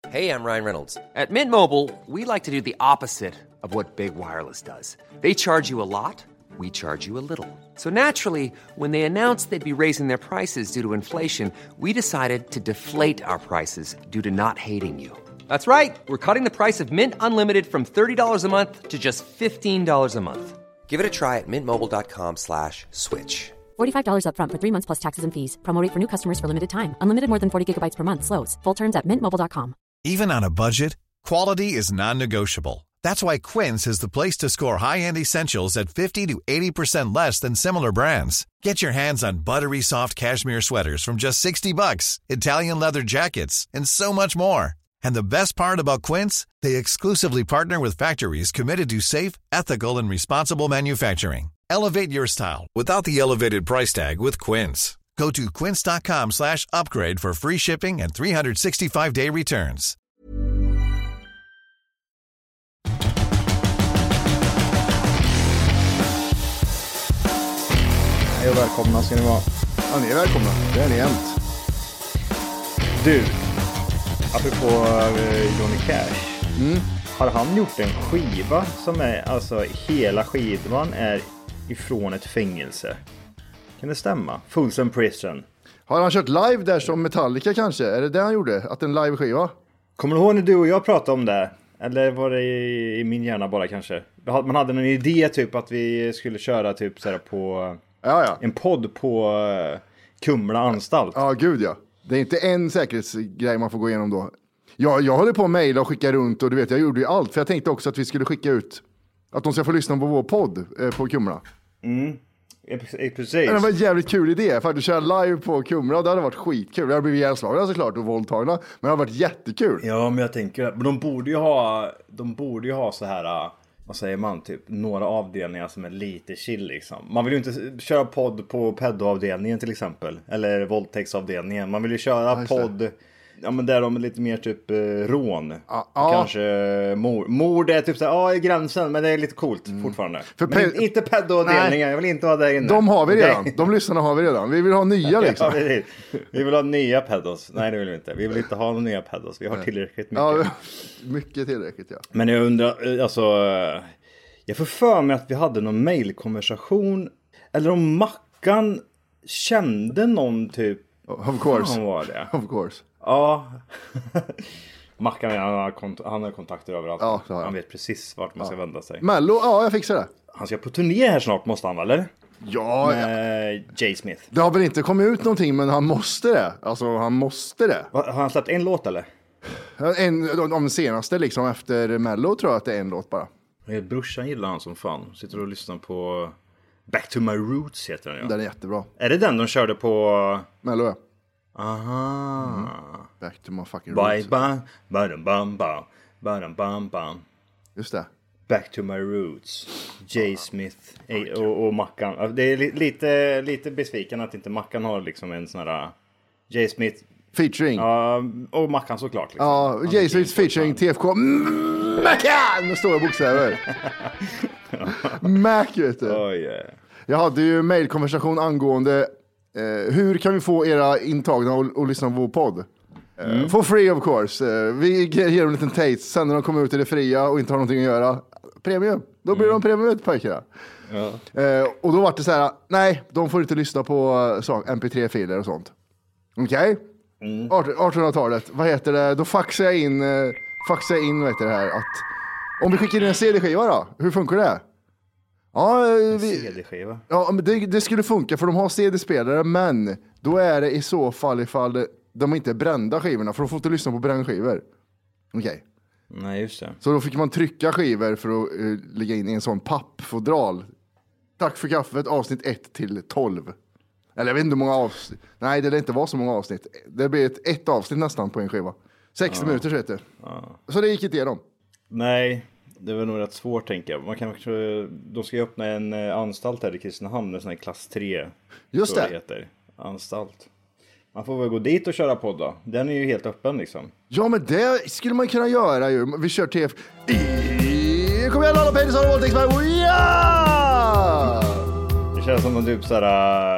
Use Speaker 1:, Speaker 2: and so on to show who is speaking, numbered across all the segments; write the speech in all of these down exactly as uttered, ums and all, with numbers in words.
Speaker 1: Hey, I'm Ryan Reynolds. At Mint Mobile, we like to do the opposite of what Big Wireless does. They charge you a lot, we charge you a little. So naturally, when they announced they'd be raising their prices due to inflation, we decided to deflate our prices due to not hating you. That's right. We're cutting the price of Mint Unlimited from thirty dollars a month to just fifteen dollars a month. Give it a try at mintmobile.com slash switch.
Speaker 2: forty-five dollars up front for three months plus taxes and fees. Promo rate for new customers for limited time. Unlimited more than forty gigabytes per month. Slows full terms at mint mobile dot com.
Speaker 3: Even on a budget, quality is non-negotiable. That's why Quince is the place to score high-end essentials at fifty to eighty percent less than similar brands. Get your hands on buttery soft cashmere sweaters from just sixty bucks, Italian leather jackets, and so much more. And the best part about Quince, they exclusively partner with factories committed to safe, ethical, and responsible manufacturing. Elevate your style without the elevated price tag with Quince. Go to quince.com slash upgrade for free shipping and three sixty-five day returns.
Speaker 4: Hej och välkomna ska ni vara.
Speaker 5: Ja, ni är välkomna. Det är ni jämt.
Speaker 4: Du, apropå uh, Johnny Cash.
Speaker 5: Mm.
Speaker 4: Har han gjort en skiva som är, alltså hela skivan är ifrån ett fängelse? Kan det stämma? Folsom Prison.
Speaker 5: Har han kört live där som Metallica kanske? Är det det han gjorde? Att en live-skiva?
Speaker 4: Kommer du ihåg när du och jag pratade om det? Eller var det i, i min hjärna bara kanske? Man hade en idé typ att vi skulle köra typ så här på
Speaker 5: ja, ja.
Speaker 4: en podd på uh, Kumla anstalt.
Speaker 5: Ja, gud ja. Det är inte en säkerhetsgrej man får gå igenom då. Jag, jag håller på att mejla och skicka runt och du vet, jag gjorde ju allt. För jag tänkte också att vi skulle skicka ut att de ska få lyssna på vår podd eh, på Kumla.
Speaker 4: Mm. Precis.
Speaker 5: Det var en jävligt kul idé för att du kör live på Kumla. Det hade varit skitkul. Jag hade blivit ihjälslagna såklart och våldtagna. Men det hade varit jättekul.
Speaker 4: Ja, men jag tänker, men de borde ju ha de borde ju ha så här, vad säger man, typ några avdelningar som är lite chill liksom. Man vill ju inte köra podd på pedoavdelningen till exempel, eller våldtäktsavdelningen. Man vill ju köra ja, podd, ja men där de är lite mer typ eh, rån.
Speaker 5: Ja, ja.
Speaker 4: Kanske mord. Mord är typ så här, ja i gränsen, men det är lite coolt mm. fortfarande. För men pe- inte pedoavdelningen, jag vill inte vara där inne.
Speaker 5: De har vi redan, de lyssnarna har vi redan. Vi vill ha nya liksom.
Speaker 4: Ja, vi, vi vill ha nya pedos. Nej, det vill vi inte. Vi vill inte ha några nya pedos. Vi har tillräckligt mycket.
Speaker 5: Ja, mycket tillräckligt, ja.
Speaker 4: Men jag undrar, alltså, jag får för mig att vi hade någon mailkonversation, eller om Mackan kände någon typ.
Speaker 5: Of course.
Speaker 4: Var det?
Speaker 5: Of course.
Speaker 4: Ja. Mackan, han har, kont- han har kontakter överallt.
Speaker 5: Ja,
Speaker 4: han vet precis vart man ja. ska vända sig.
Speaker 5: Mello, ja jag fixar det.
Speaker 4: Han ska på turné här snart, måste han eller?
Speaker 5: Ja.
Speaker 4: Med ja. Jay Smith.
Speaker 5: Det har väl inte kommit ut någonting, men han måste det. Alltså han måste det.
Speaker 4: Har han släppt en låt eller?
Speaker 5: En, om den senaste liksom efter Mello tror jag att det är en låt bara.
Speaker 4: Brorsan gillar han som fan. Sitter och lyssnar på Back to My Roots heter den ja.
Speaker 5: Den är jättebra.
Speaker 4: Är det den de körde på
Speaker 5: Mello ja.
Speaker 4: Aha. Mm.
Speaker 5: Back to my fucking
Speaker 4: bye,
Speaker 5: roots.
Speaker 4: Bye bye bam bam bam bam bam.
Speaker 5: Just det.
Speaker 4: Back to my roots. Jay Smith och, och, och Mackan. Det är li, lite lite besviken att inte Mackan har liksom en sån här Jay Smith
Speaker 5: featuring.
Speaker 4: Ja, och Mackan såklart liksom.
Speaker 5: Ja, Jay Smith featuring T F K Mackan med stora bokstäver. Mac vet du.
Speaker 4: Oh, yeah.
Speaker 5: Jag hade ju mailkonversation angående eh, hur kan vi få era intagna och, och lyssna på vår podd? Eh, mm. For free of course. Eh, vi ger dem en liten taste. Sen när de kommer ut i det fria och inte har någonting att göra. Premium. Då blir mm. de premium pojkarna. Ja. Eh, och då var det så här. Nej, de får inte lyssna på så, M P tre-filer och sånt. Okej? Okay? Mm. artonhundratalet. Vad heter det? Då faxar jag in eh, faxar jag in vet du, det här att om vi skickar in en C D-skiva då, hur funkar det? Ja, vi,
Speaker 4: C D-skiva?
Speaker 5: Ja, men det, det skulle funka för de har C D-spelare, men då är det i så fall ifall de inte är brända skivorna, för de får inte lyssna på brännskivor. Okej. Okay.
Speaker 4: Nej, just det.
Speaker 5: Så då fick man trycka skivor för att uh, lägga in i en sån pappfodral. Tack för kaffet, avsnitt ett till tolv. Eller jag vet inte hur många avsnitt. Nej, det lär inte vara så många avsnitt. Det blir ett, ett avsnitt nästan på en skiva. sextio ja. minuter så heter det. Ja. Så det gick inte igenom.
Speaker 4: Nej, det var nog rätt svårt tänker jag. Man kan, de ska ju öppna en anstalt här i Kristinehamn, en sån här klass tre.
Speaker 5: Just det.
Speaker 4: det heter. Anstalt. Man får väl gå dit och köra podd då. Den är ju helt öppen liksom.
Speaker 5: Ja, men det skulle man kunna göra ju. Vi kör T F. Kom igen alla penisar och våldtäktsmän. Ja!
Speaker 4: Det känns som en typ såhär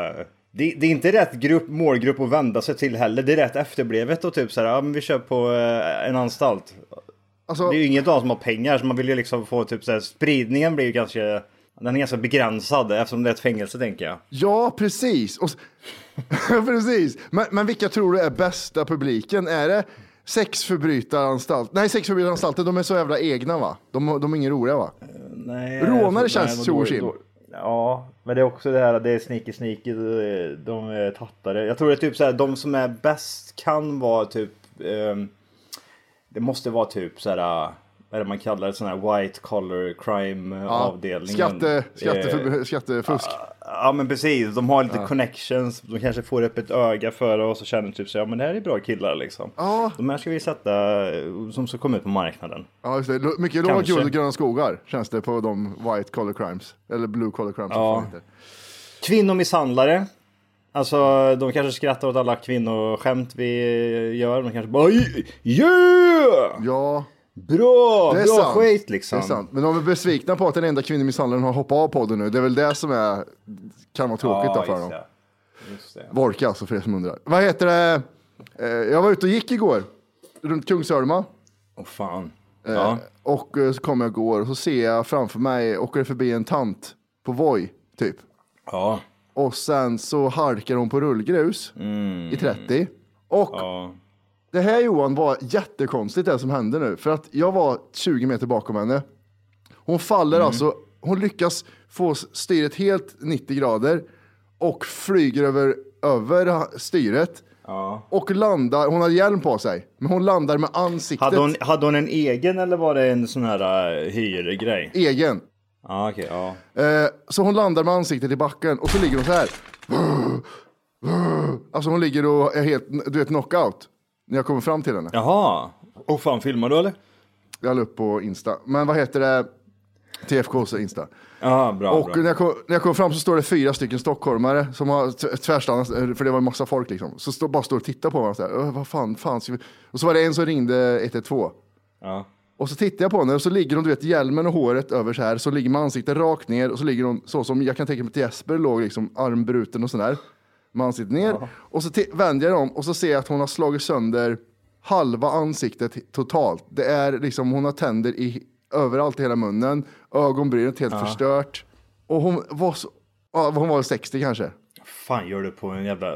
Speaker 4: Det, det är inte rätt grupp, målgrupp att vända sig till heller. Det är rätt efterblevet och typ så här, ja men vi kör på eh, en anstalt. Alltså, det är ju inget av som har pengar, så man vill ju liksom få typ så här, spridningen blir ju ganska, den är ganska begränsad eftersom det är ett fängelse, tänker jag.
Speaker 5: Ja, precis. Och, precis. Men, men vilka tror du är bästa publiken? Är det sexförbrytaranstalt? Nej, sexförbrytaranstalter, de är så jävla egna, va? De, de är ingen roliga, va?
Speaker 4: Nej,
Speaker 5: rånare
Speaker 4: nej,
Speaker 5: känns så kim.
Speaker 4: Ja, men det är också det här, det är sneaky sneaky, de är tattare. Jag tror det är typ så här, de som är bäst kan vara typ, um, det måste vara typ så här, vad är det man kallar det, sån här white collar crime ja, avdelningen.
Speaker 5: Skatte, skatte, för, skattefusk.
Speaker 4: Ja, men precis, de har lite
Speaker 5: ja.
Speaker 4: connections, de kanske får upp ett öga för det och så känner typ så, ja men det här är bra killar liksom.
Speaker 5: Ja.
Speaker 4: De här ska vi sätta, som ska komma ut på marknaden.
Speaker 5: Ja, just det. Mycket låg guld och gröna skogar känns det på de white collar crimes, eller blue collar crimes.
Speaker 4: Ja. Kvinnomisshandlare. Alltså, de kanske skrattar åt alla kvinnoskämt vi gör. De kanske bara, yeah!
Speaker 5: Ja.
Speaker 4: Bra,
Speaker 5: det är
Speaker 4: bra
Speaker 5: sant.
Speaker 4: skit liksom.
Speaker 5: Det är sant. Men de är besvikna på att den enda kvinnomisshandlaren har hoppat av podden nu. Det är väl det som är, kan vara tråkigt
Speaker 4: ja,
Speaker 5: då för dem.
Speaker 4: Det. Just det.
Speaker 5: Vorka alltså, för er som undrar. Vad heter det? Eh, jag var ute och gick igår. Runt Kungsörma.
Speaker 4: Åh oh, fan.
Speaker 5: Eh,
Speaker 4: ja.
Speaker 5: Och så kommer jag igår och så ser jag framför mig, åker förbi en tant på Voi, typ.
Speaker 4: Ja.
Speaker 5: Och sen så halkar hon på rullgrus mm. i trettio. Och
Speaker 4: ja.
Speaker 5: det här, Johan, var jättekonstigt det som hände nu. För att jag var tjugo meter bakom henne. Hon faller mm. alltså, hon lyckas få styret helt nittio grader. Och flyger över, över styret. Ja. Och landar, hon hade hjälm på sig. Men hon landar med ansiktet.
Speaker 4: Hade hon, hade hon en egen eller var det en sån här uh, hyrgrej?
Speaker 5: Egen.
Speaker 4: Ah, okay, ja.
Speaker 5: Eh, så hon landar med ansiktet i backen. Och så ligger hon så här. Alltså hon ligger och är helt, du vet, knockout. När jag kommer fram till henne.
Speaker 4: Jaha. Och fan, filmar du eller?
Speaker 5: Jag la upp på Insta. Men vad heter det? T F K:s Insta.
Speaker 4: Ja, bra.
Speaker 5: Och
Speaker 4: bra.
Speaker 5: När, jag kom, när jag kom fram så står det fyra stycken stockholmare som har tvärstannat, för det var en massa folk liksom. Så stå, bara står och tittar på mig och så här, vad fan, fan ska vi... Och så var det en som ringde ett ett två.
Speaker 4: Ja.
Speaker 5: Och så tittar jag på henne och så ligger hon, du vet, hjälmen och håret över så här. Så ligger med ansiktet rakt ner och så ligger hon så som jag kan tänka mig till Jesper låg, liksom armbruten och sådär. Med ansiktet ner. Ja. Och så t- vänder jag om och så ser jag att hon har slagit sönder halva ansiktet totalt. Det är liksom, hon har tänder i överallt i hela munnen. Ögonbrynet helt ja. förstört. Och hon var så, ja, hon var sextio kanske.
Speaker 4: Fan gör du på en jävla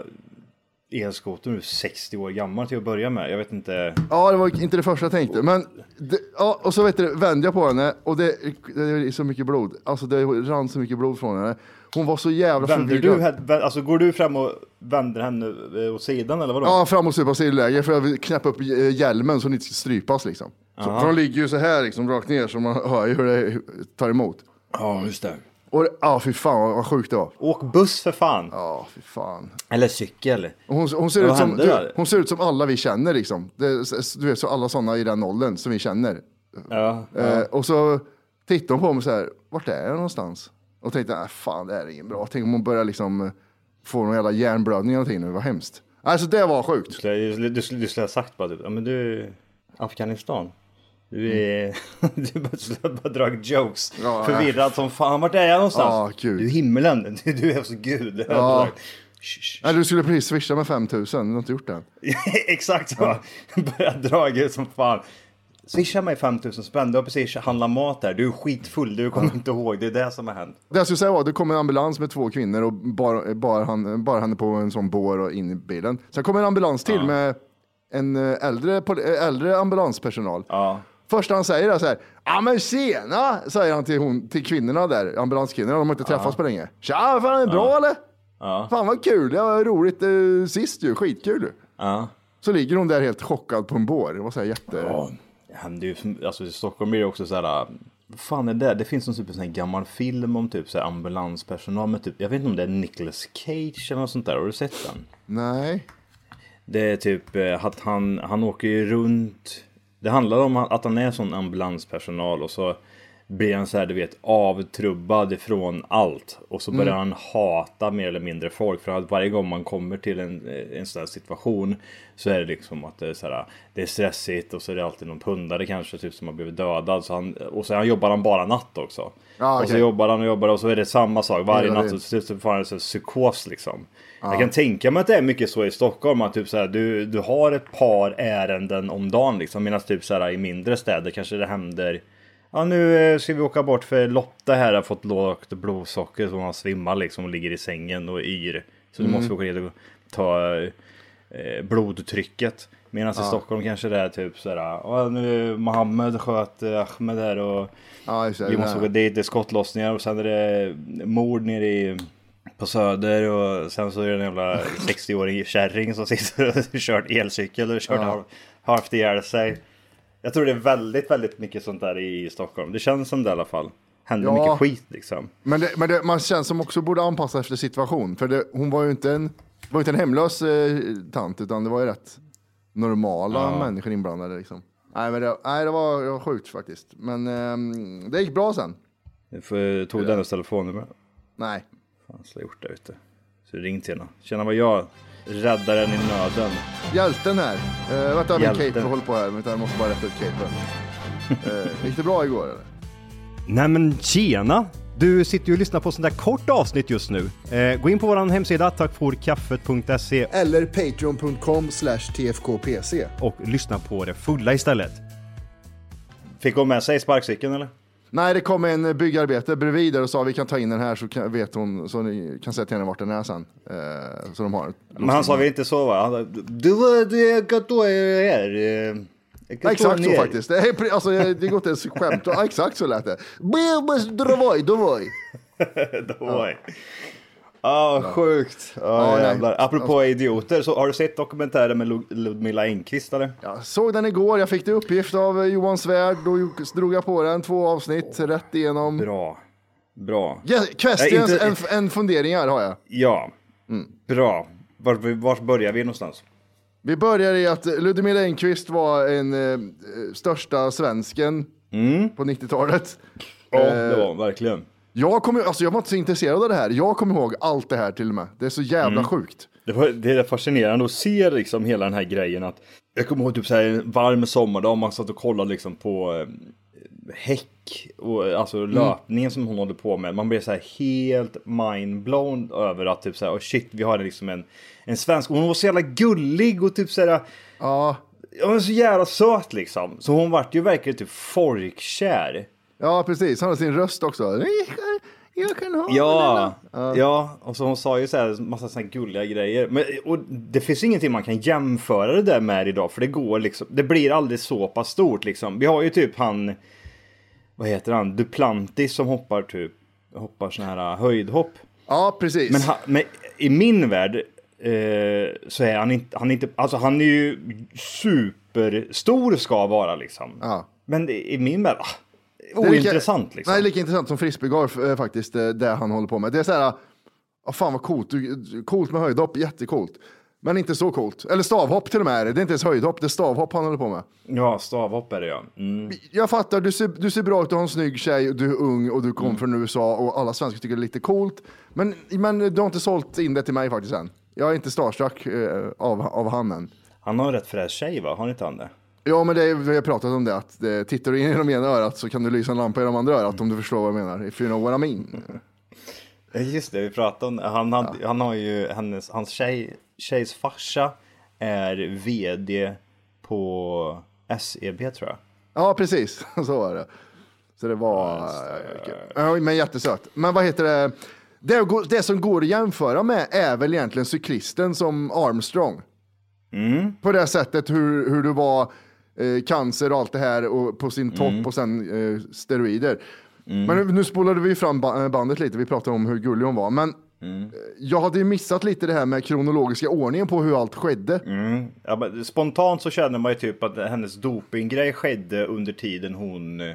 Speaker 4: elskoter nu, sextio år gammal till att börja med? Jag vet inte.
Speaker 5: Ja, det var inte det första jag tänkte. Men, det, ja, och så vet du, vände jag på henne och det, det är så mycket blod. Alltså det rann så mycket blod från henne. Hon var så jävla
Speaker 4: vänder du, alltså går du fram och vänder henne åt sidan eller vadå?
Speaker 5: Ja, fram och stupa sidoläge för jag vill knäppa upp hjälmen så hon inte ska strypas liksom. Så, för de ligger ju så här liksom rakt ner så man hör ju hur det tar emot.
Speaker 4: Ja, just det.
Speaker 5: Och ja, fy fan vad sjukt det var.
Speaker 4: Åk buss för fan.
Speaker 5: Ja, fy fan.
Speaker 4: Eller cykel.
Speaker 5: Och hon, hon, ser ut som, du, hon ser ut som alla vi känner liksom. Det, du vet, så alla sådana i den åldern som vi känner.
Speaker 4: Ja, ja.
Speaker 5: Eh, och så tittar hon på mig så här, vart är jag någonstans? Och tänkte, nej fan det är ingen bra. Tänk om hon börjar liksom få någon jävla hjärnblödning eller någonting nu, det var hemskt. Alltså det var sjukt. Du
Speaker 4: skulle, du, du, du skulle ha sagt bara typ, ja men du, Afghanistan. Du är, mm. du bara, bara dragit jokes. Ja, förvirrad äh. som fan, vart är jag någonstans?
Speaker 5: Ja, gud.
Speaker 4: Du är himmelen, du, du är så gud.
Speaker 5: Ja. Nej, du skulle precis swisha med fem tusen, du har inte gjort det.
Speaker 4: Exakt så, ja. Börja dra som fan. Swisha mig fem tusen spänn, du har precis handlat mat där. Du är skitfull, du kommer inte ihåg. Det är det som har hänt.
Speaker 5: Det jag skulle säga var, det kom en ambulans med två kvinnor och bar, bar, han, bar henne på en sån bår och in i bilen. Sen kom en ambulans till ja. med en äldre, äldre ambulanspersonal.
Speaker 4: Ja.
Speaker 5: Först han säger det så här, ja men tjena, säger han till, hon, till kvinnorna där, ambulanskvinnorna, de har inte träffats ja. på länge. Tja, fan är det bra ja. eller? Ja. Fan vad kul, det var roligt eh, sist ju, skitkul ju.
Speaker 4: Ja.
Speaker 5: Så ligger hon där helt chockad på en bår, det var så här jätte...
Speaker 4: Ja. Det är ju, alltså i Stockholm är det också så här, vad fan är det? Det finns en typ sån här gammal film om typ så här ambulanspersonal med typ, jag vet inte om det är Nicolas Cage eller något sånt där, har du sett den?
Speaker 5: Nej.
Speaker 4: Det är typ att han, han åker ju runt, det handlar om att han är sån ambulanspersonal och så blir han så här, du vet, avtrubbad ifrån allt. Och så börjar mm. han hata mer eller mindre folk. För att varje gång man kommer till en, en sån här situation så är det liksom att det är, så här, det är stressigt. Och så är det alltid någon pundare kanske typ, som har blivit dödad. Så han, och så han jobbar han bara natt också. Ah, okay. Och så jobbar han och jobbar och så är det samma sak varje ja, natt. Och så, så får han en psykos liksom. Ah. Jag kan tänka mig att det är mycket så i Stockholm. Att typ så här, du, du har ett par ärenden om dagen liksom. Medan typ så här, i mindre städer kanske det händer... Ja, nu ska vi åka bort för Lotta här har fått lågt blodsocker så hon svimmar liksom och ligger i sängen och yr. Så nu mm. måste vi åka ner och ta eh, blodtrycket. Medan ja. i Stockholm kanske det är typ sådär, ja nu Mohammed sköt eh, Ahmed här och ja, vi måste åka dit, det är skottlossningar och sen är det mord nere i, på Söder och sen så är det en jävla sextio-årig kärring som sitter och kört elcykel och kört ja. halvt ihjäl sig. Jag tror det är väldigt, väldigt mycket sånt där i Stockholm. Det känns som det i alla fall. Händer ja, mycket skit liksom. Men, det, men det, man känns som också borde anpassa efter situation. För det, hon var ju inte en, var inte en hemlös eh, tant, utan det var ju rätt normala ja. människor inblandade liksom. Nej, men det, nej, det, var, det var sjukt faktiskt. Men eh, det gick bra sen. För, tog dennes telefonnummer? Nej. Fan, så jag gjort det ute. Så ring till henne. Känna vad jag... Räddaren i nöden. Hjälten här. Uh, vänta, min cape håller på här. Jag måste bara rätta ut capen. Uh, gick det bra igår eller?
Speaker 6: Nej men tjena. Du sitter ju och lyssnar på sånt där kort avsnitt just nu. Uh, gå in på vår hemsida tackforkaffet punkt se
Speaker 7: eller patreon punkt com slash t f k p c
Speaker 6: och lyssna på det fulla istället.
Speaker 4: Fick hon med sig sparkcykeln eller?
Speaker 5: Nej, det kom en byggarbete bredvid där och sa vi kan ta in den här så kan, vet hon, så ni kan säga till henne vart den är sen. Eh, så de har.
Speaker 4: Men han sa vi inte så va? Han, du det kan då är
Speaker 5: ja, exakt så faktiskt. Det är alltså det går inte ens skämt. Ja, exakt så lät det. Då var då var.
Speaker 4: Då var. Ja, oh, sjukt. Oh, ja, jävlar. Apropå alltså, idioter, så har du sett dokumentären med Ludmilla Engqvist eller?
Speaker 5: Jag såg den igår, jag fick det uppgift av Johan Svärd, då drog jag på den, två avsnitt, oh, rätt igenom.
Speaker 4: Bra, bra.
Speaker 5: Yes, questions, inte... en, en fundering här har jag.
Speaker 4: Ja, mm. bra. Var, var börjar vi någonstans?
Speaker 5: Vi börjar i att Ludmilla Engqvist var en eh, största svensken mm. på nittiotalet.
Speaker 4: Ja, oh, det var verkligen.
Speaker 5: Jag, kommer, alltså jag var inte så intresserad av det här. Jag kommer ihåg allt det här till och med. Det är så jävla mm. sjukt.
Speaker 4: Det, var, det är fascinerande att se liksom hela den här grejen. Att jag kommer ihåg typ så här en varm sommardag. Man satt och kollade liksom på eh, häck. Och, alltså mm. löpningen som hon håller på med. Man blir så här helt mindblown över att typ så här, oh shit, vi har liksom en, en svensk. Hon var så jävla gullig och typ så här. Ja. Hon var så jävla söt liksom. Så hon vart ju verkligen typ folkkär.
Speaker 5: Ja, precis. Han har sin röst också. Jag kan ha
Speaker 4: ja, ja, ja. Och så hon sa ju så här massa såna gulliga grejer. Men, och det finns ingenting man kan jämföra det där med idag. För det går liksom, det blir aldrig så pass stort liksom. Vi har ju typ han, vad heter han? Duplantis som hoppar typ, hoppar såna här höjdhopp.
Speaker 5: Ja, precis.
Speaker 4: Men, ha, men i min värld eh, så är han inte, han inte, alltså han är ju superstor ska vara liksom. Ja. Men i min värld, ointressant lika, liksom.
Speaker 5: Nej, lika intressant som frisbeegolf eh, faktiskt, det han håller på med. Det är så här, oh, fan vad coolt, coolt med höjdhopp, jättekult. Men inte så coolt. Eller stavhopp till och med är det. Det är inte ens höjdhopp, det är stavhopp han håller på med.
Speaker 4: Ja, stavhopp är det ja. Mm.
Speaker 5: Jag fattar, du ser, du ser bra ut, du har en snygg tjej, du är ung och du kom mm. från U S A och alla svenskar tycker det är lite coolt. Men, men du har inte sålt in det till mig faktiskt än. Jag är inte starstruck eh, av, av han än.
Speaker 4: Han har en rätt fräsch tjej va? Har inte han det?
Speaker 5: Ja, men det, vi har pratat om det, att det, tittar du in i de ena örat så kan du lysa en lampa i de andra örat om du förstår vad jag menar. If you know what I mean.
Speaker 4: Just det, vi pratade om han, han, ja. han har ju, hennes, hans tjej, tjejs farsa är vd på S E B tror jag.
Speaker 5: Ja, precis. Så var det. Så det var... Ja, men jättesött. Men vad heter det? Det, det som går att jämföra med är väl egentligen cyklisten som Armstrong. Mm. På det sättet hur, hur du var eh, cancer och allt det här och på sin topp mm. och sen eh, steroider. Mm. Men nu, nu spolade vi fram bandet lite. Vi pratade om hur gullig hon var. Men mm. jag hade ju missat lite det här med kronologiska ordningen på hur allt skedde.
Speaker 4: Mm. Ja, men spontant så känner man ju typ att hennes dopinggrej skedde under tiden hon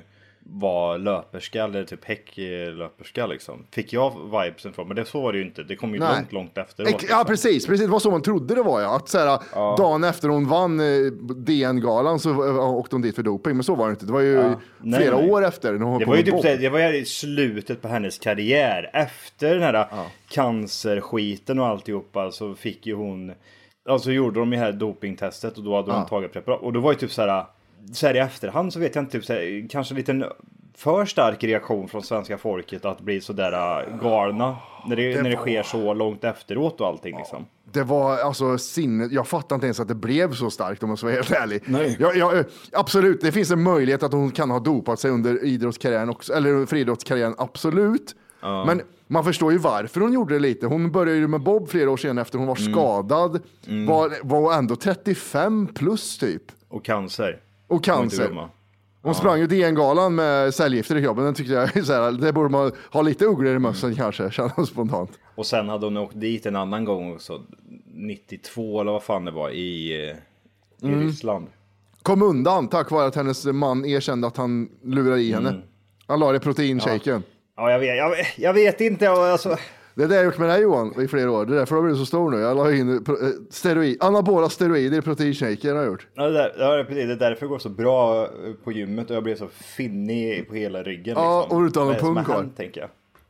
Speaker 4: var löperska eller typ häcklöperska liksom. Fick jag vibesen från, men det så var det ju inte. Det kom ju Nej. långt, långt efteråt. Liksom.
Speaker 5: Ja, precis. Precis, det var så man trodde det var, ja. Att såhär, ja. dagen efter hon vann eh, D N-galan så uh, åkte hon dit för doping, men så var det inte. Det var ju ja. flera nej, nej. år efter. När hon
Speaker 4: det, var ju typ, det var ju slutet på hennes karriär. Efter den här ja. cancerskiten och alltihopa så fick ju hon, alltså gjorde de ju här dopingtestet och då hade hon ja. tagit preparat. Och då var ju typ såhär, så här i efterhand så vet jag inte, typ, så här, kanske en liten för stark reaktion från svenska folket att bli så där galna när det, det när det var... sker så långt efteråt och allting liksom.
Speaker 5: Det var alltså sinne. Jag fattar inte ens att det blev så starkt om man ska vara helt ärlig. Nej. Jag, jag, absolut, det finns en möjlighet att hon kan ha dopat sig under idrottskarriären också, eller friidrottskarriären, absolut. Uh. Men man förstår ju varför hon gjorde det lite. Hon började ju med bob flera år sedan efter hon var mm. skadad. Mm. Var, var ändå trettiofem plus typ.
Speaker 4: Och cancer.
Speaker 5: Och cancer. Hon ja. sprang ju D N-galan med cellgifter i kroppen. Den tyckte jag så här, det borde man ha lite ugglor i mössan mm. kanske, känner spontant.
Speaker 4: Och sen hade hon åkt dit en annan gång också, nittiotvå eller vad fan det var, i, i mm. Ryssland.
Speaker 5: Kom undan tack vare att hennes man erkände att han lurade i henne. Mm. Han la det i proteinshaken.
Speaker 4: Ja, ja jag, vet, jag, jag vet inte. Alltså...
Speaker 5: Det är det jag gjort med dig Johan i flera år. Det är därför jag blir så stor nu. Jag la in steroid, anabola steroider i proteinshaken har jag gjort.
Speaker 4: Ja, det, där, det är därför det går så bra på gymmet och jag blir så finnig på hela ryggen.
Speaker 5: Ja,
Speaker 4: liksom.
Speaker 5: och utan någon pung kvar.
Speaker 4: Tänker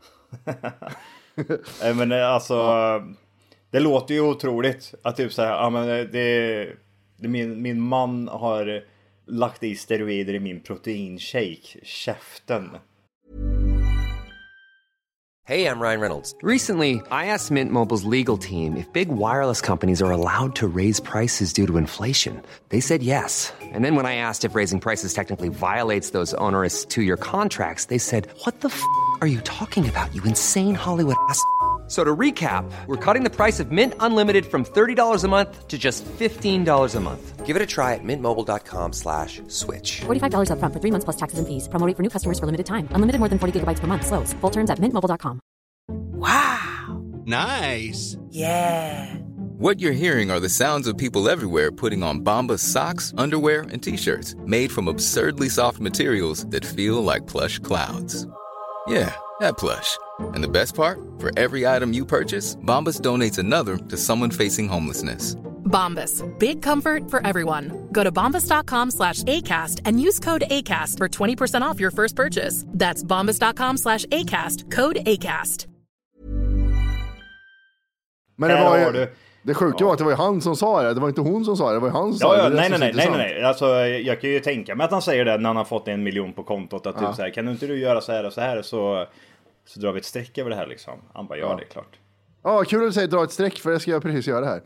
Speaker 4: jag. Men alltså, ja. det låter ju otroligt att typ så här, ja, men det, det, min, min man har lagt i steroider i min proteinshake. Käften.
Speaker 1: Hey, I'm Ryan Reynolds. Recently, I asked Mint Mobile's legal team if big wireless companies are allowed to raise prices due to inflation. They said yes. And then when I asked if raising prices technically violates those onerous two-year contracts, they said, what the f*** are you talking about, you insane Hollywood ass f- So to recap, we're cutting the price of Mint Unlimited from thirty dollars a month to just fifteen dollars a month. Give it a try at mintmobile.com slash switch.
Speaker 2: forty-five dollars up front for three months plus taxes and fees. Promo rate for new customers for limited time. Unlimited more than forty gigabytes per month. Slows full terms at mint mobile dot com.
Speaker 8: Wow. Nice.
Speaker 9: Yeah.
Speaker 8: What you're hearing are the sounds of people everywhere putting on Bombas socks, underwear, and T-shirts made from absurdly soft materials that feel like plush clouds. Yeah, that plush. And the best part? For every item you purchase, Bombas donates another to someone facing homelessness.
Speaker 10: Bombas. Big comfort for everyone. Go to bombas.com slash ACAST and use code ACAST for twenty percent off your first purchase. That's bombas.com slash ACAST. Code ACAST.
Speaker 5: Men det var ju, det sjuka ja. var att det var ju han som sa det. Det var inte hon som sa det, det var ju han som
Speaker 4: ja,
Speaker 5: sa
Speaker 4: ja,
Speaker 5: det.
Speaker 4: Nej, nej, nej, nej, nej. Alltså, jag kan ju tänka mig att han säger det när han har fått en miljon på kontot. Att ja. typ så här, kan du inte du göra så här och så här så, så drar vi ett streck över det här liksom. Han bara, ja, ja. det är klart.
Speaker 5: Ja, kul att du säger dra ett streck för det ska jag precis göra här.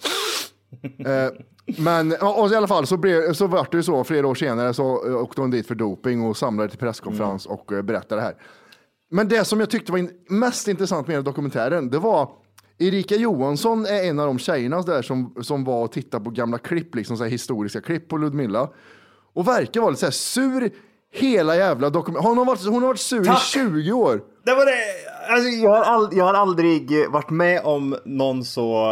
Speaker 5: eh, men och i alla fall så, blev, så var det ju så flera år senare så åkte hon dit för doping och samlade till presskonferens mm. och uh, berättade det här. Men det som jag tyckte var in, mest intressant med dokumentären, det var Erika Johansson är en av de tjejerna där som, som var och tittade på gamla klipp, liksom så här historiska klipp på Ludmilla. Och verkar vara lite så här sur hela jävla dokument. Hon har varit, hon har varit sur Tack. i tjugo år.
Speaker 4: Det var det. Alltså, jag, har all, jag har aldrig varit med om någon så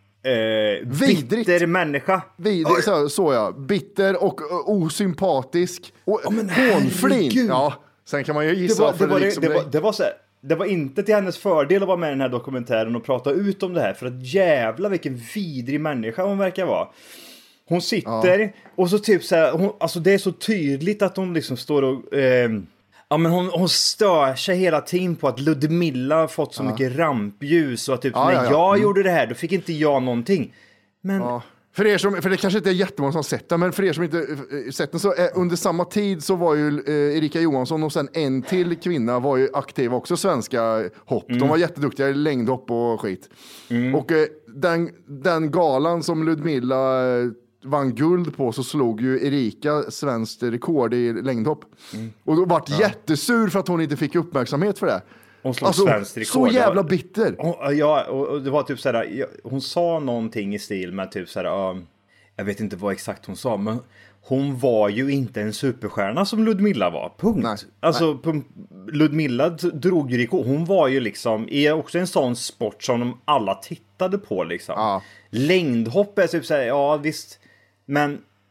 Speaker 4: eh, bitter människa.
Speaker 5: Vidrig, så, så ja. Bitter och uh, osympatisk. Och oh, hånflin. Ja, sen kan man ju gissa
Speaker 4: det var,
Speaker 5: för
Speaker 4: det, var,
Speaker 5: liksom
Speaker 4: det, det, var, det var så här. Det var inte till hennes fördel att vara med i den här dokumentären och prata ut om det här. För att jävla vilken vidrig människa hon verkar vara. Hon sitter ja. och så typ så här, hon, alltså det är så tydligt att hon liksom står och eh, ja men hon, hon stör sig hela tiden på att Ludmilla har fått så ja. mycket rampljus och att typ ja, när ja, ja. jag mm. gjorde det här då fick inte jag någonting. Men
Speaker 5: ja. För er som, för det kanske inte är jättemånga som har sett det, men för er som inte uh, sett den så uh, under samma tid så var ju uh, Erika Johansson och sen en till kvinna var ju aktiva också svenska hopp. Mm. De var jätteduktiga i längdhopp och skit. Mm. Och uh, den, den galan som Ludmilla uh, vann guld på så slog ju Erika svenskt rekord i längdhopp. Mm. Och då vart ja. jättesur för att hon inte fick uppmärksamhet för det.
Speaker 4: Hon slog
Speaker 5: alltså,
Speaker 4: svenskt rekord.
Speaker 5: Så jävla bitter.
Speaker 4: Hon, ja, och det var typ såhär, hon sa någonting i stil med typ såhär, uh, jag vet inte vad exakt hon sa, men hon var ju inte en superstjärna som Ludmilla var. Punkt. Nej, alltså nej. Ludmilla drog ju rekord. Hon var ju liksom i också en sån sport som de alla tittade på liksom. Ja. Längdhopp är typ såhär, ja visst, men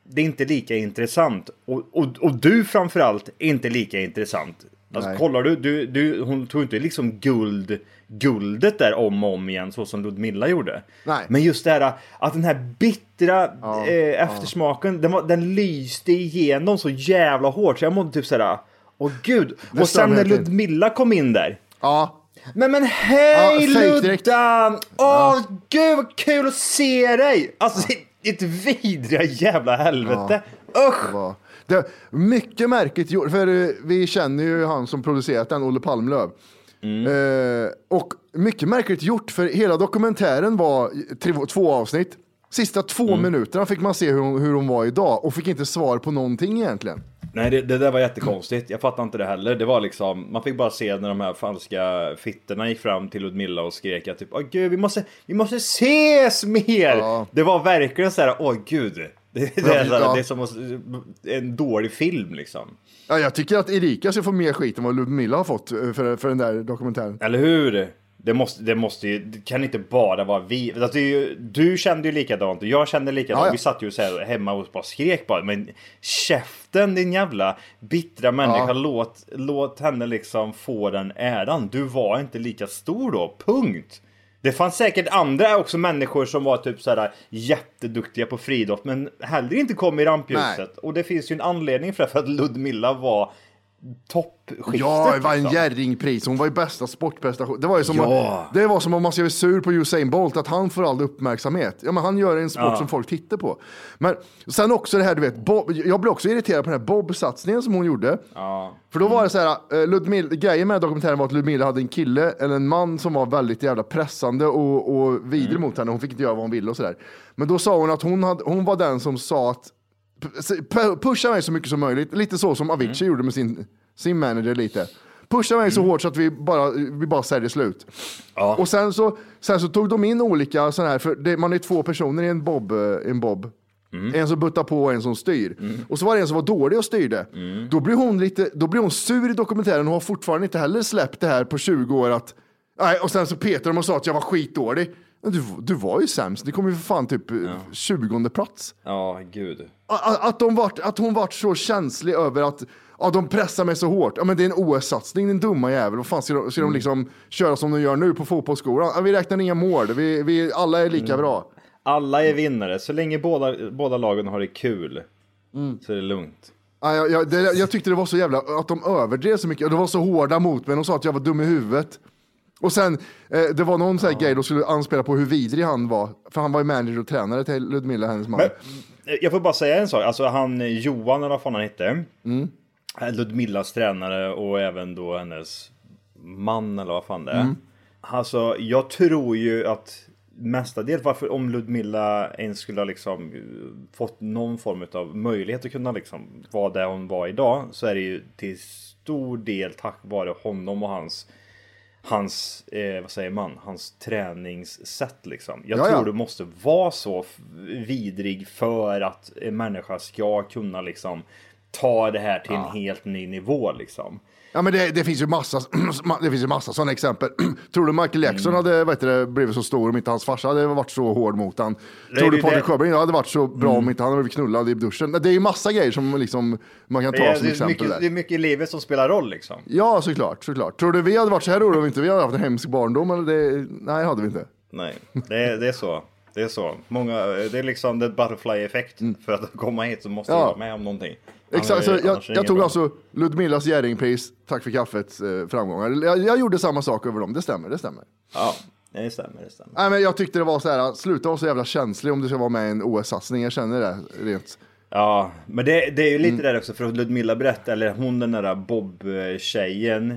Speaker 4: det är inte lika intressant. Och, och, och du framförallt är inte lika intressant. Alltså, kollar du, du, du, hon tog inte liksom guld, guldet där om och om igen så som Ludmilla gjorde.
Speaker 5: Nej.
Speaker 4: Men just det här att den här bittra
Speaker 5: ja,
Speaker 4: eh, eftersmaken, ja. den, var, den lyste igenom så jävla hårt så jag mådde typ såhär, åh gud. Det och sen när Ludmilla kom in där.
Speaker 5: Ja.
Speaker 4: Men men hej
Speaker 5: ja,
Speaker 4: Luddan! Åh ja. Gud vad kul att se dig! Alltså ja. ett vidriga jävla helvete. Ja. Usch!
Speaker 5: Det var, det, mycket märkligt gjort, för vi känner ju han som producerat den, Olle Palmlöv. Mm. Eh, och mycket märkligt gjort, för hela dokumentären var tre, två avsnitt. Sista två mm. minuterna fick man se hur hon, hur hon var idag och fick inte svar på någonting egentligen.
Speaker 4: Nej, det, det där var jättekonstigt. Jag fattar inte det heller. Det var liksom, man fick bara se när de här falska fitterna gick fram till Ludmilla och skrek att typ, åh gud, vi måste, vi måste ses mer. Ja. Det var verkligen så här, åh gud. Det, det, är, ja. det är som en dålig film liksom.
Speaker 5: Ja, jag tycker att Erika ska få mer skit än vad Ludmilla har fått för, för den där dokumentären.
Speaker 4: Eller hur? Det måste, det måste ju, det kan inte bara vara vi. Alltså, det är ju, du kände ju likadant och jag kände likadant. Ja, ja. Vi satt ju så här hemma och bara skrek bara. Men käften, din jävla bittra människa. Ja. Låt, låt henne liksom få den äran. Du var inte lika stor då, punkt. Det fanns säkert andra också människor som var typ så här jätteduktiga på friidrott men heller inte kom i rampljuset. Nej. Och det finns ju en anledning för, för att Ludmilla var toppskiktet.
Speaker 5: Ja, det var en
Speaker 4: liksom.
Speaker 5: Jerringpris. Hon var ju bästa sportprestation. Det var ju som
Speaker 4: ja.
Speaker 5: att, det var som om man ska vara sur på Usain Bolt att han får all uppmärksamhet. Ja, men han gör en sport
Speaker 4: ja.
Speaker 5: som folk tittar på. Men sen också det här, du vet, Bob, jag blev också irriterad på den här Bob-satsningen som hon gjorde.
Speaker 4: Ja.
Speaker 5: För då var det så här, Ludmilla, grejen med dokumentären var att Ludmilla hade en kille eller en man som var väldigt jävla pressande och, och vidrig mm. mot henne. Hon fick inte göra vad hon ville och sådär. Men då sa hon att hon, hade, hon var den som sa att pusha mig så mycket som möjligt. Lite så som Avicii mm. gjorde med sin sin manager lite. Pusha mig mm. så hårt så att vi bara, vi bara säljer slut. Ja. Och sen så, sen så tog de in olika sådana här, för det, man är två personer i en bob. En, bob. Mm. En som buttar på och en som styr. Mm. Och så var det en som var dålig och styrde. Mm. Då blir hon lite, då blir hon sur i dokumentären och har fortfarande inte heller släppt det här på tjugo år att, nej, och sen så petade de och sa att jag var skitdålig. Men du, du var ju sämst. Det kom ju för fan typ ja. tjugonde plats.
Speaker 4: Ja, gud.
Speaker 5: Att, att, de vart, att hon vart så känslig över att ja, de pressar mig så hårt. Ja, men det är en O S-satsning, din dumma jävel. Vad fan ska de, ska mm. de liksom köra som de gör nu på fotbollsskolan? Ja, vi räknar inga mål. Vi, vi, alla är lika mm. bra.
Speaker 4: Alla är vinnare. Så länge båda, båda lagen har det kul mm. så är det lugnt.
Speaker 5: Ja, jag, jag, det, jag tyckte det var så jävla att de överdrev så mycket. Och det var så hårda mot mig. De sa att jag var dum i huvudet. Och sen, eh, det var någon sån här ja. grej då skulle anspela på hur vidrig han var. För han var ju manager och tränare till Ludmilla, hennes man.
Speaker 4: Men, jag får bara säga en sak. Alltså han, Johan eller vad fan han hette. Mm. Ludmillas tränare och även då hennes man eller vad fan det är. Mm. Alltså, jag tror ju att mestadels varför om Ludmilla ens skulle ha liksom fått någon form av möjlighet att kunna liksom vara där hon var idag, så är det ju till stor del tack vare honom och hans hans, eh, vad säger man, hans träningssätt liksom. Jag Jaja. tror du måste vara så vidrig för att en människa ska kunna liksom ta det här till ja. en helt ny nivå liksom.
Speaker 5: Ja, men det, det finns ju massa det finns ju massa sådana exempel. Tror du Michael Jackson mm. hade vet du, blivit så stor om inte hans farsa hade varit så hård mot han? Det, Tror du Patrik Sjöberg hade varit så bra mm. om inte han hade blivit knullad i duschen? Det är ju massa grejer som liksom, man kan ta ja, som
Speaker 4: det
Speaker 5: exempel
Speaker 4: mycket,
Speaker 5: där.
Speaker 4: Det är mycket i livet som spelar roll liksom.
Speaker 5: Ja, såklart, såklart. Tror du vi hade varit så här då om inte vi hade haft en hemsk barndom? Eller det, nej, hade vi inte.
Speaker 4: Nej, det, det är så. Det är så. Många, det är liksom det butterfly-effekt. Mm. För att komma hit så måste ja. du vara med om någonting.
Speaker 5: Exakt, så jag, jag tog bra. alltså Ludmillas Jerringpris, tack för kaffets eh, framgångar. Jag, jag gjorde samma sak över dem, det stämmer, det stämmer.
Speaker 4: Ja, det stämmer, det stämmer.
Speaker 5: Nej, men jag tyckte det var så här, sluta vara så jävla känslig om du ska vara med i en O S-satsning, jag känner det rent.
Speaker 4: Ja, men det, det är ju lite mm. där också, för att Ludmilla berättade, eller hon den där Bob-tjejen,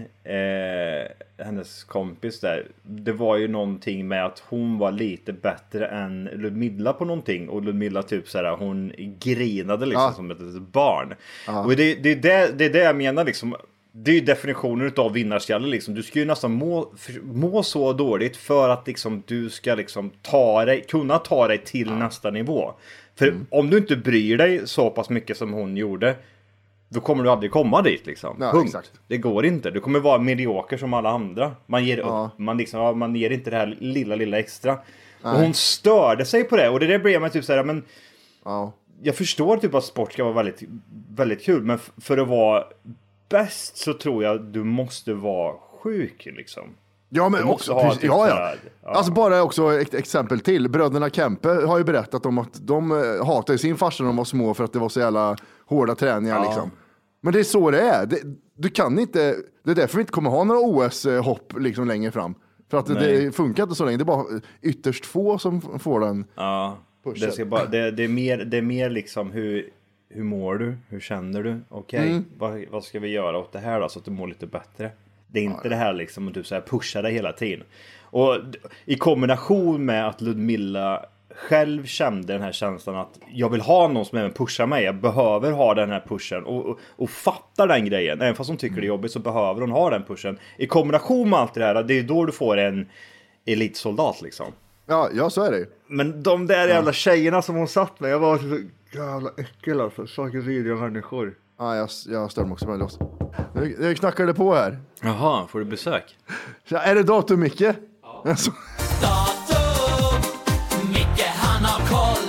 Speaker 4: eh, hennes kompis där, det var ju någonting med att hon var lite bättre än Ludmilla på någonting, och Ludmilla typ såhär, hon grinade liksom ja. som ett, ett barn. Ja. Och det, det, det, det är det jag menar liksom, det är ju definitionen av vinnarskalle liksom. Du ska ju nästan må, må så dåligt för att liksom, du ska liksom ta dig, kunna ta dig till ja. nästa nivå. För mm. om du inte bryr dig så pass mycket som hon gjorde, då kommer du aldrig komma dit liksom. Ja, exakt. Det går inte. Du kommer vara medioker som alla andra. Man ger ja. upp. Man, liksom, ja, man ger inte det här lilla, lilla extra. Nej. Och hon störde sig på det. Och det där blev man typ såhär, men...
Speaker 5: Ja.
Speaker 4: jag förstår typ att sport ska vara väldigt, väldigt kul. Men f- för att vara bäst så tror jag du måste vara sjuk liksom.
Speaker 5: Ja, men
Speaker 4: du
Speaker 5: också,
Speaker 4: ha
Speaker 5: precis,
Speaker 4: typ
Speaker 5: ja, ja.
Speaker 4: sådär, ja.
Speaker 5: Alltså bara också ett exempel till. Bröderna Kempe har ju berättat om att de eh, hatade sin farsa när de var små för att det var så jävla hårda träningar
Speaker 4: Ja.
Speaker 5: liksom. Men det är så det är. Det, du kan inte, det är därför vi inte kommer ha några O S-hopp liksom längre fram. För att det, det funkar inte så länge. Det är bara ytterst få som får den.
Speaker 4: Ja, det, ska bara, det, det, är mer, det är mer liksom hur, hur mår du? Hur känner du? Okej, okay, mm. vad, vad ska vi göra åt det här då så att du mår lite bättre? Det är inte ja. det här liksom att du så här pushar dig hela tiden. Och i kombination med att Ludmilla själv kände den här känslan att jag vill ha någon som även pushar mig. Jag behöver ha den här pushen och, och, och fattar den grejen. Även fast hon tycker det är jobbigt så behöver hon ha den pushen. I kombination med allt det här, det är då du får en elitsoldat liksom.
Speaker 5: Ja, ja så är det.
Speaker 4: Men de där jävla ja. tjejerna som hon satt med, jag var så jävla äckel alltså. Saker vidriga människor.
Speaker 5: Ja, jag, jag stör mig också med loss. Nu, nu knackar det på här.
Speaker 4: Jaha, får du besök?
Speaker 5: Så, är det datum, Micke? Ja. Alltså.
Speaker 9: Datum, Micke han har koll.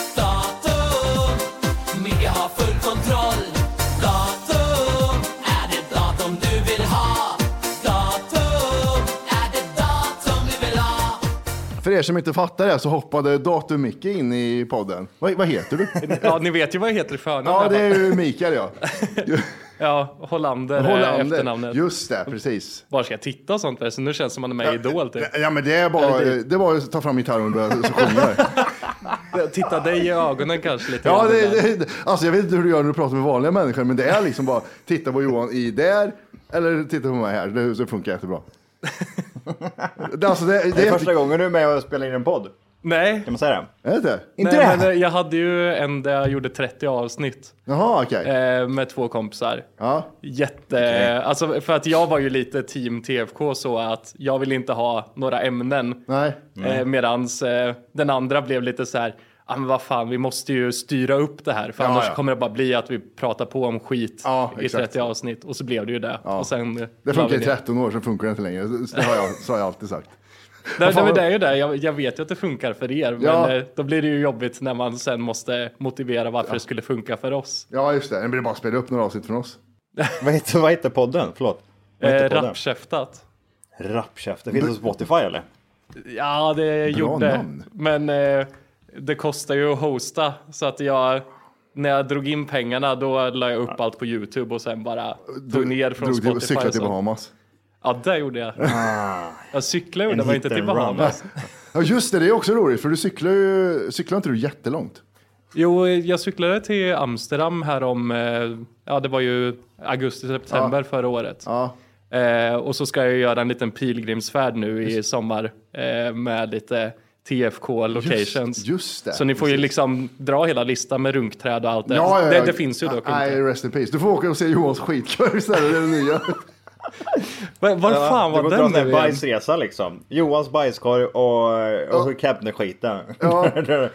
Speaker 9: Datum, Micke har full kontroll. Datum, är det datum du vill ha? Datum, är det datum vi vill ha?
Speaker 5: För er som inte fattar det så hoppade datum Micke in i podden. Vad, vad heter du?
Speaker 11: Ja, ni vet ju vad jag heter i förnamn.
Speaker 5: Ja, det är ju Mikael, ja.
Speaker 11: Ja, Hollander,
Speaker 5: Hollander
Speaker 11: efternamnet.
Speaker 5: Just det, precis.
Speaker 11: Var ska jag titta och sånt där? Så nu känns det som man är med i Idol typ.
Speaker 5: Ja, men det är bara, det är bara att ta fram gitarren och börja sjunga.
Speaker 11: Titta dig i ögonen kanske lite.
Speaker 5: Ja, det, det, alltså jag vet inte hur du gör när du pratar med vanliga människor, men det är liksom bara titta på Johan i där eller titta på mig här. Det, det funkar jättebra. det, alltså, det, det,
Speaker 4: det är första gången du är med och spelar in en podd.
Speaker 11: Nej.
Speaker 4: Kan man säga det?
Speaker 5: Är det?
Speaker 11: Inte Nej, det? Men jag hade ju en där jag gjorde trettio avsnitt.
Speaker 5: Jaha, okej. Okay.
Speaker 11: Eh, med två kompisar.
Speaker 5: Ja.
Speaker 11: Jätte... Okay. Alltså, för att jag var ju lite team T F K så att jag ville inte ha några ämnen.
Speaker 5: Nej.
Speaker 11: Eh, medans eh, den andra blev lite så här... Ah, men vad fan, vi måste ju styra upp det här. För ja, annars ja. kommer det bara bli att vi pratar på om skit ja, i trettio avsnitt. Och så blev det ju det.
Speaker 5: Ja.
Speaker 11: Och sen,
Speaker 5: det funkar i tretton år, så funkar det inte längre. Det har jag, så har jag alltid sagt.
Speaker 11: Det, det, det är ju det. Jag, jag vet ju att det funkar för er. Ja. Men då blir det ju jobbigt när man sen måste motivera varför ja. det skulle funka för oss.
Speaker 5: Ja, just det. Det blir bara att spela upp några avsnitt från oss.
Speaker 4: vad, heter, vad heter podden? Förlåt.
Speaker 11: Eh, Rappkäftat.
Speaker 4: Rappkäftat. Finns det på Spotify eller?
Speaker 11: Ja, det gjorde. Namn. Men eh, det kostar ju att hosta. Så att jag... När jag drog in pengarna då la jag upp ja. allt på YouTube och sen bara tog ner från drog Spotify.
Speaker 5: Cyklade till Bahamas.
Speaker 11: Ja, det gjorde jag. Ah, jag cyklade ju, det var inte till Bahamas.
Speaker 5: Ja, just det, det är också roligt, för du cyklar ju, cyklar inte du jättelångt?
Speaker 11: Jo, jag cyklade till Amsterdam här om, ja det var ju augusti-september ja. förra året.
Speaker 5: Ja.
Speaker 11: Eh, och så ska jag göra en liten pilgrimsfärd nu just. i sommar eh, med lite T F K locations.
Speaker 5: Just, just det.
Speaker 11: Så ni får ju liksom dra hela listan med runkträd och allt det.
Speaker 5: Ja, ja,
Speaker 11: det,
Speaker 5: ja.
Speaker 11: det finns ju dock
Speaker 5: Nej,
Speaker 11: inte.
Speaker 5: Rest in peace. Du får åka och se Johans skitkurv istället, det är det nya.
Speaker 11: Var, var ja, fan var den
Speaker 4: nu? Bajsresa liksom. Johans bajskorv och, och ja. Kebneskiten.
Speaker 5: Ja.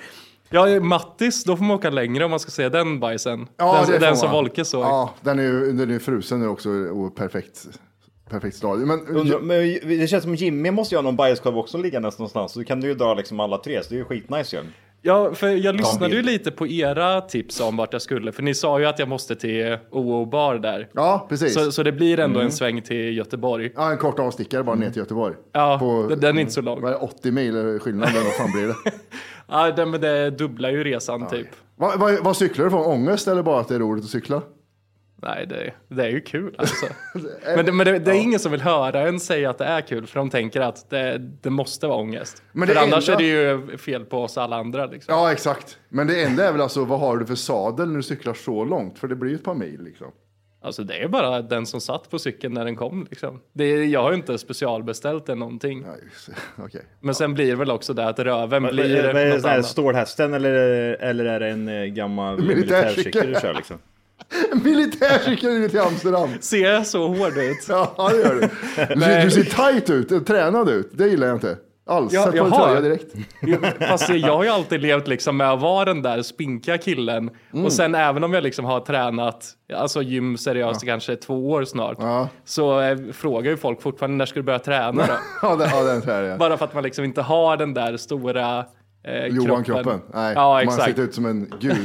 Speaker 11: Ja, Mattis, då får man åka längre om man ska se den bajsen.
Speaker 5: Ja,
Speaker 11: den den som Volke såg.
Speaker 5: Ja, den är ju den är frusen nu också och perfekt. Perfekt stadie. Men,
Speaker 4: Undra, men det känns som Jimmy måste ju ha någon bajskorv också ligga någonstans. Så kan du ju dra liksom alla tre, så det är ju skitnice ju.
Speaker 11: Ja, för jag lyssnade ju lite på era tips om vart jag skulle. För ni sa ju att jag måste till O O-bar där.
Speaker 5: Ja, precis.
Speaker 11: Så, så det blir ändå mm. en sväng till Göteborg.
Speaker 5: Ja, en kort avstickare bara ner till Göteborg.
Speaker 11: Ja,
Speaker 5: på,
Speaker 11: den är inte så lång.
Speaker 5: Vad är åttio mil skillnad, vad fan blir det?
Speaker 11: Ja, det, men det dubblar ju resan ja. typ.
Speaker 5: Vad, vad, vad cyklar du från? Ångest eller bara att det är roligt att cykla?
Speaker 11: Nej, det, det är ju kul alltså. Men, det, men det, det är ja. ingen som vill höra en säga att det är kul. För de tänker att det, det måste vara ångest. Men för annars enda... är det ju fel på oss alla andra. Liksom.
Speaker 5: Ja, exakt. Men det enda är väl alltså, vad har du för sadel när du cyklar så långt? För det blir ju ett par mil liksom.
Speaker 11: Alltså det är bara den som satt på cykeln när den kom liksom. Det är, jag har ju inte specialbeställt det någonting.
Speaker 5: Ja, okay.
Speaker 11: Men sen blir det väl också det att röven
Speaker 4: men,
Speaker 11: blir
Speaker 4: men, men,
Speaker 11: något annat.
Speaker 4: Stålhästen eller, eller är det en gammal militärcykel du kör liksom?
Speaker 5: Militärcykel till Amsterdam.
Speaker 11: Ser jag så hård ut?
Speaker 5: Ja, det gör du. Du ser, du ser tight ut, tränad ut. Det gillar jag inte alls.
Speaker 11: Ja,
Speaker 5: sätt på en tröja direkt.
Speaker 11: Fast jag har ju alltid levt liksom med att vara den där spinka killen. Mm. Och sen även om jag liksom har tränat alltså gym seriöst ja. kanske två år snart. Ja. Så eh, frågar ju folk fortfarande när ska du börja träna då?
Speaker 5: ja, den, ja, den tror jag.
Speaker 11: Bara för att man liksom inte har den där stora eh,
Speaker 5: Johan kroppen. kroppen. Nej,
Speaker 11: ja,
Speaker 5: man
Speaker 11: exakt.
Speaker 5: sitter ut som en gud.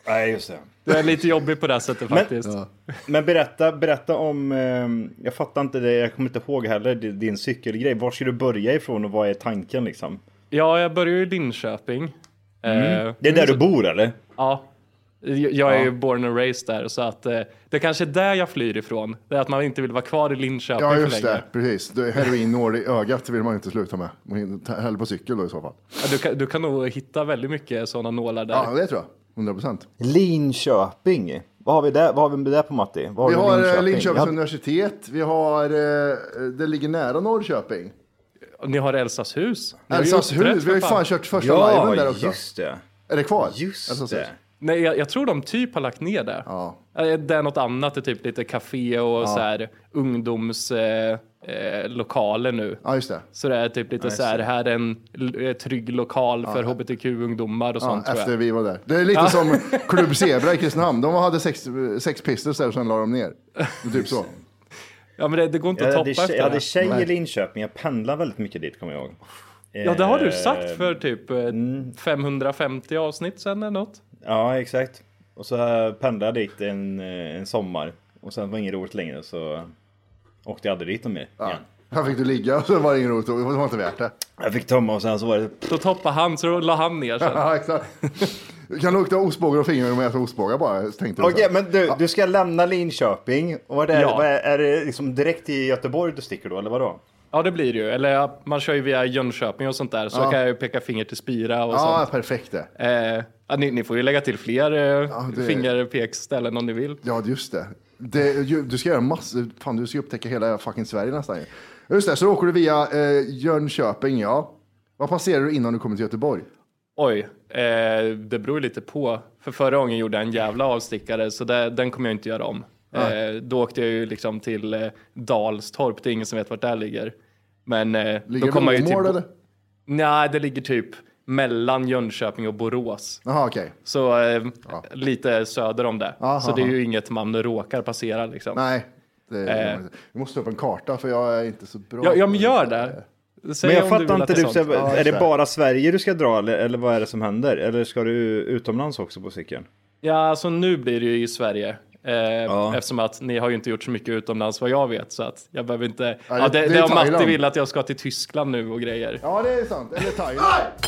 Speaker 4: Nej, just det.
Speaker 11: Det är lite jobbigt på det sättet faktiskt.
Speaker 4: Men, ja. men berätta, berätta om, eh, jag fattar inte det, jag kommer inte ihåg heller, din cykelgrej. Var ska du börja ifrån och vad är tanken liksom?
Speaker 11: Ja, jag börjar i Linköping.
Speaker 4: Mm. Eh, det är där du bor eller?
Speaker 11: Ja. Jag är ju ja. born and raised där, så att eh, det kanske är där jag flyr ifrån. Det är att man inte vill vara kvar i Linköping
Speaker 5: för länge. Ja, just
Speaker 11: det,
Speaker 5: precis. Heroin når i ögat vill man inte sluta med. Man häller på cykel då i så fall.
Speaker 11: Ja, du, kan, du kan nog hitta väldigt mycket sådana nålar där.
Speaker 5: Ja, det tror jag. hundra procent.
Speaker 4: Linköping. Vad har vi där, vad har vi där på Matti? Vad har
Speaker 5: vi har
Speaker 4: Linköping?
Speaker 5: Linköpings
Speaker 4: har...
Speaker 5: universitet. Vi har, det ligger nära Norrköping.
Speaker 11: Ni har Elsas hus.
Speaker 5: Elsas hus, vi har ju fan kört första ja, liven där också.
Speaker 4: Ja, just det.
Speaker 5: Är det kvar?
Speaker 4: Just
Speaker 5: Elsas
Speaker 4: det.
Speaker 5: Hus.
Speaker 11: Nej, jag, jag tror de typ har lagt ner det.
Speaker 5: Ja.
Speaker 11: Det är något annat, det är typ lite café och ja. så här ungdomslokaler eh, lokaler nu.
Speaker 5: Ja, just det.
Speaker 11: Så det är typ lite ja, så här, här är en l- trygg lokal för ja. H B T Q-ungdomar och
Speaker 5: ja,
Speaker 11: sånt tror jag.
Speaker 5: Efter vi var där. Det är lite ja. som Klubb Zebra i Kristinehamn. De hade sex, sex pistols där och sen la de ner. Typ så.
Speaker 11: Ja, men det, det går inte
Speaker 4: jag
Speaker 11: att toppa
Speaker 4: hade,
Speaker 11: efter
Speaker 4: Jag hade
Speaker 11: det.
Speaker 4: tjej i Linköping, jag pendlar väldigt mycket dit, kommer jag ihåg.
Speaker 11: Ja, det har du sagt för typ mm. femhundrafemtio avsnitt sen eller något.
Speaker 4: Ja, exakt. Och så pendlade jag dit en, en sommar. Och sen var det inget roligt längre, så åkte jag aldrig dit mer
Speaker 5: ja.
Speaker 4: igen.
Speaker 5: Här fick du ligga och så var det ingen roligt. Det var inte värt det.
Speaker 4: Jag fick tömma och sen så var det...
Speaker 11: Då toppade han, så då la han ner sen.
Speaker 5: Ja, exakt. Du kan lukta ostbågar och fingrar om jag äter ostbågar bara. Okej,
Speaker 4: okay, men du, ja. du ska lämna Linköping. Och vad är det? Ja. Vad är, är det liksom direkt i Göteborg du sticker då, eller vadå?
Speaker 11: Ja, det blir det ju. Eller man kör ju via Jönköping och sånt där. Så ja. kan jag ju peka finger till Spira och
Speaker 5: ja,
Speaker 11: sånt.
Speaker 5: Ja, perfekt det.
Speaker 11: Eh, ja, ni, ni får ju lägga till fler eh, ja, det... fingerpekställen om ni vill.
Speaker 5: Ja, just det. det du ska göra massor. Fan, du ska upptäcka hela fucking Sverige nästan. Just det, så åker du via eh, Jönköping, ja. Vad passerar du innan du kommer till Göteborg?
Speaker 11: Oj, eh, det beror lite på. För förra gången gjorde jag en jävla avstickare, så det, den kommer jag inte göra om. Eh, då åkte jag ju liksom till eh, Dalstorp, det är ingen som vet vart det ligger. Men eh,
Speaker 5: ligger
Speaker 11: då kommer jag ju till...
Speaker 5: eller?
Speaker 11: Nej, det ligger typ mellan Jönköping och Borås.
Speaker 5: Jaha, okej. Okay.
Speaker 11: Så eh, ja. lite söder om det.
Speaker 5: Aha,
Speaker 11: så det är ju inget man råkar passera liksom.
Speaker 5: Nej, det är, eh. vi måste upp en karta för jag är inte så bra.
Speaker 11: Ja, ja men gör det. Säg
Speaker 4: men jag fattar inte, du,
Speaker 11: är,
Speaker 4: ja, är det bara Sverige du ska dra eller, eller vad är det som händer? Eller ska du utomlands också på cykeln?
Speaker 11: Ja, alltså nu blir det ju i Sverige. Eh, ja. Eftersom att ni har ju inte gjort så mycket utomlands vad jag vet, så att jag behöver inte... Ja, ja, det, det, det är Matti Thailand. Vill att jag ska till Tyskland nu och grejer.
Speaker 5: Ja, det är sant. Eller Thailand.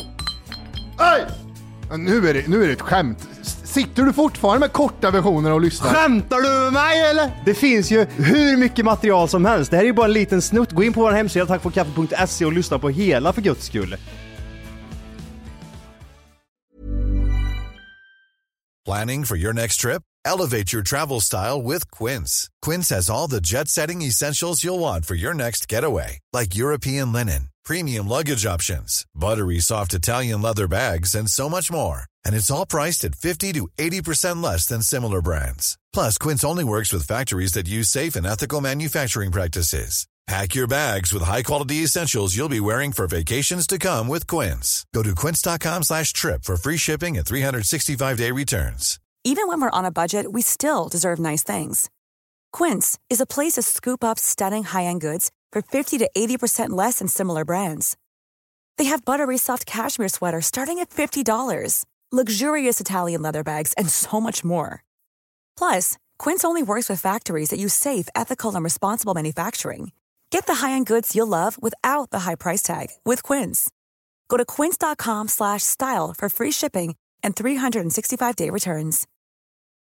Speaker 5: Aj! Aj! Nu är det, nu är det ett skämt. Sitter du fortfarande med korta versioner och lyssnar?
Speaker 6: Skämtar du med mig eller? Det finns ju hur mycket material som helst. Det här är ju bara en liten snutt. Gå in på vår hemsida tack för kaffe punkt se och lyssna på hela för guds skull.
Speaker 3: Planning for your next trip? Elevate your travel style with Quince. Quince has all the jet-setting essentials you'll want for your next getaway, like European linen, premium luggage options, buttery soft Italian leather bags, and so much more. And it's all priced at fifty to eighty percent less than similar brands. Plus, Quince only works with factories that use safe and ethical manufacturing practices. Pack your bags with high-quality essentials you'll be wearing for vacations to come with Quince. Go to quince.com slash trip for free shipping and three sixty-five day returns.
Speaker 12: Even when we're on a budget, we still deserve nice things. Quince is a place to scoop up stunning high-end goods for fifty to eighty percent less than similar brands. They have buttery soft cashmere sweaters starting at fifty dollars, luxurious Italian leather bags, and so much more. Plus, Quince only works with factories that use safe, ethical, and responsible manufacturing. Get the high-end goods you'll love without the high price tag with Quince. Go to quince.com slash style for free shipping and three sixty-five day returns.